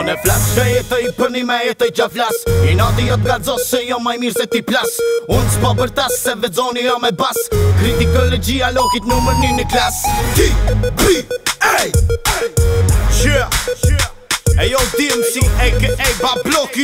Unë e flas që jetoj për një me jetoj që flas I nati jo t'gazos se jo maj mirë se ti plas Unë s'po bërtas se vedzoni jo me bas Kritikologjia lokit numër 1 në klas Ti, pi, ej, Ejo DMC, a.k.a. Babloki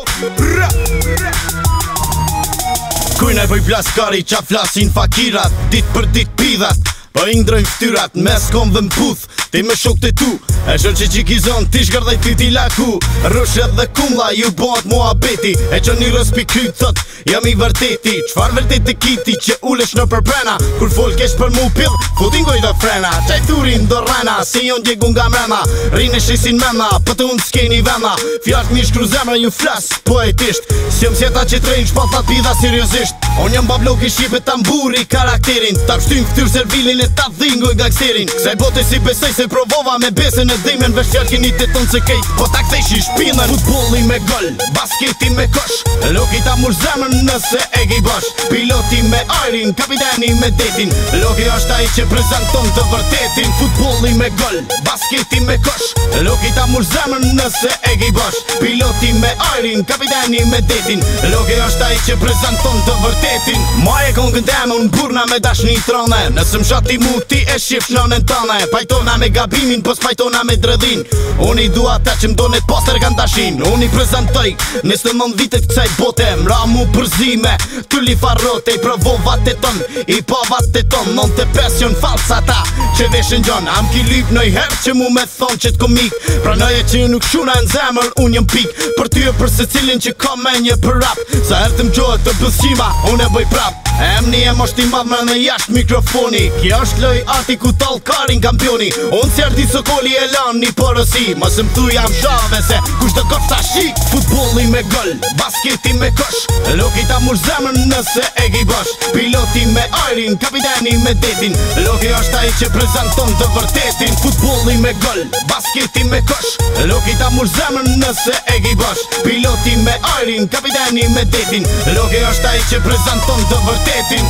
Kuj ne bëj plaskari qa flasin fakirat Dit për dit pidhat Po indrojnë ftyrat mes kom dhe m'puth Ti me shok të tu E shon që qikizon ti shgardaj ty ti laku Rrushet dhe kumla ju bëhat mua beti E që një rëspi kryt thot jam I vërteti Qfar vërtet të kiti që ulesh në përprena Kur folk esh për mu pill Futin goj dhe frena Qaj turin do rena Si jon djegun nga mrena Rine shesin mena Po të unë s'keni vena Fjart mi shkru zemra ju flas poetisht Sjëm sjeta që trejnë shpaltat pida seriosisht On jam Babloki shqipe tamburi karakterin Ta pështym këtyr servilin e ta dhingoj nga kserin Kësaj bote si besoj se provova me besën e dhimen Vesh fjall keni të tonë se kejt Po ta kthesh I shpinën Futbolli me gol, basketi me kosh Loki ta mur zemrën nëse e gi bosh Piloti me ajrin, kapiteni me detin Loki është ai që prezenton të vërtetin Futbolli me gol, basketi me kosh Loki ta mur zemrën nëse e gi bosh Piloti me ajrin, kapiteni me detin Loki është ai që prezenton të vërtetin Maje kongën temë unë burna me dashni trone Nëse më shati mu ti e shif nonën tëne Pajtona me gabimin, pos pajtona me dredhin Unë I dua ta që m'donet poster kanë dashin Unë I prezentoj 29 vitet kësaj bote Mra mu përzime, tulli farrote I provovat e ton, I povat e ton 95 jon falsa ta që veshen gjon Am ki lyp nëj her që mu me thon që t'komik Pranoje që nuk shuna në zemër unë jëm pik Për ty e për se cilin që ka me një për rap Sa herë të m'gjohet të bësima, unë e bëj prap Emni e mosht I madh me në jasht mikrofoni Kjo është loj arti ku tall karin kampioni Unë si arti sokoli e lan një porësi Mos m'thu jam shave se kush do kosh ta shik Futbolli me gol, basketi me kosh Loki ta mur zemrën nëse e gi bosh Piloti me ajrin, kapiteni me detin Loki është ai që prezenton të vërtetin Futbolli me gol, basketi me kosh Loki ta mur zemrën nëse e gi bosh Piloti me ajrin, kapiteni me detin Loki është ai që prezenton të vërtetin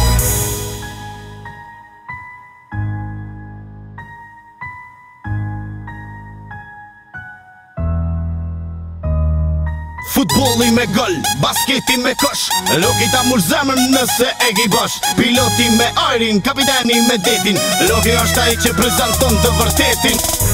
Futbolli me gol, basketi me kosh Loki ta mur zemrën nëse e gi bosh Piloti me ajrin, kapiteni me detin Loki është ai që prezenton të vërtetin